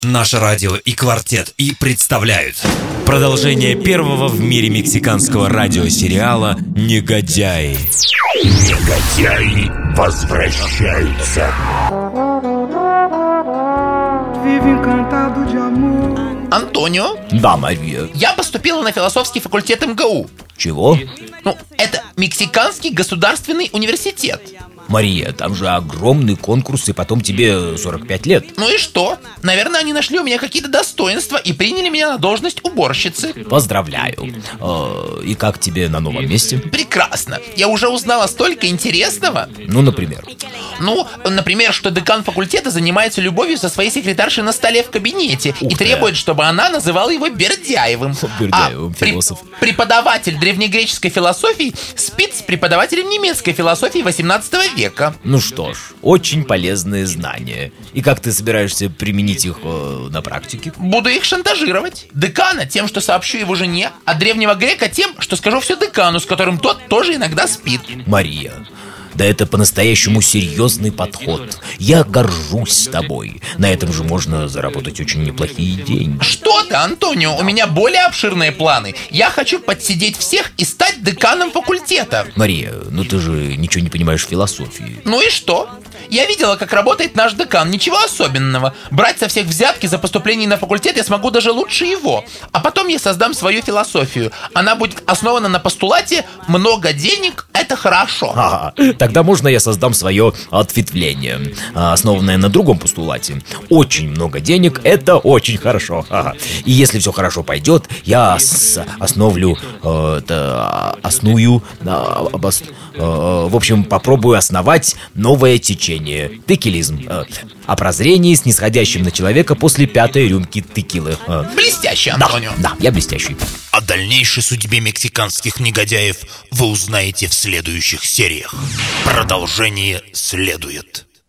Наше радио и «Квартет» и представляют продолжение первого в мире мексиканского радиосериала «Негодяи». Негодяи возвращаются. Антонио, Да, Мария. я поступила на философский факультет МГУ. Чего? Ну, это Мексиканский государственный университет. Мария, там же огромный конкурс, и потом тебе 45 лет. Ну и что? Наверное, они нашли у меня какие-то достоинства и приняли меня на должность уборщицы. Поздравляю. И как тебе на новом месте? Прекрасно. Я уже узнала столько интересного. Ну, например. Ну, например, что декан факультета занимается любовью со своей секретаршей на столе в кабинете и требует, чтобы она называла его Бердяевым. Бердяевым, философ. Преподаватель древнегреческой философии спит с преподавателем немецкой философии 18 века. Ну что ж, очень полезные знания. И как ты собираешься применить их на практике? Буду их шантажировать. Декана тем, что сообщу его жене, а древнего грека тем, что скажу все декану, с которым тот тоже иногда спит. Мария, да это по-настоящему серьезный подход. Я горжусь тобой. На этом же можно заработать очень неплохие деньги. Что ты, Антонио, у меня более обширные планы. Я хочу подсидеть всех и стать деканом факультета. Мария, ну ты же ничего не понимаешь в философии. Ну и что? Я видела, как работает наш декан, ничего особенного. Брать со всех взятки за поступление на факультет я смогу даже лучше его. А потом я создам свою философию. Она будет основана на постулате «много денег – это хорошо». Ага, тогда можно я создам свое ответвление, основанное на другом постулате. Очень много денег – это очень хорошо. Ага. И если все хорошо пойдет, я в общем, попробую основать новое течение. Текилизм. О прозрении, снисходящем на человека после 5-й рюмки текилы. Блестяще, Антонио. Да, я блестящий. О дальнейшей судьбе мексиканских негодяев вы узнаете в следующих сериях. Продолжение следует.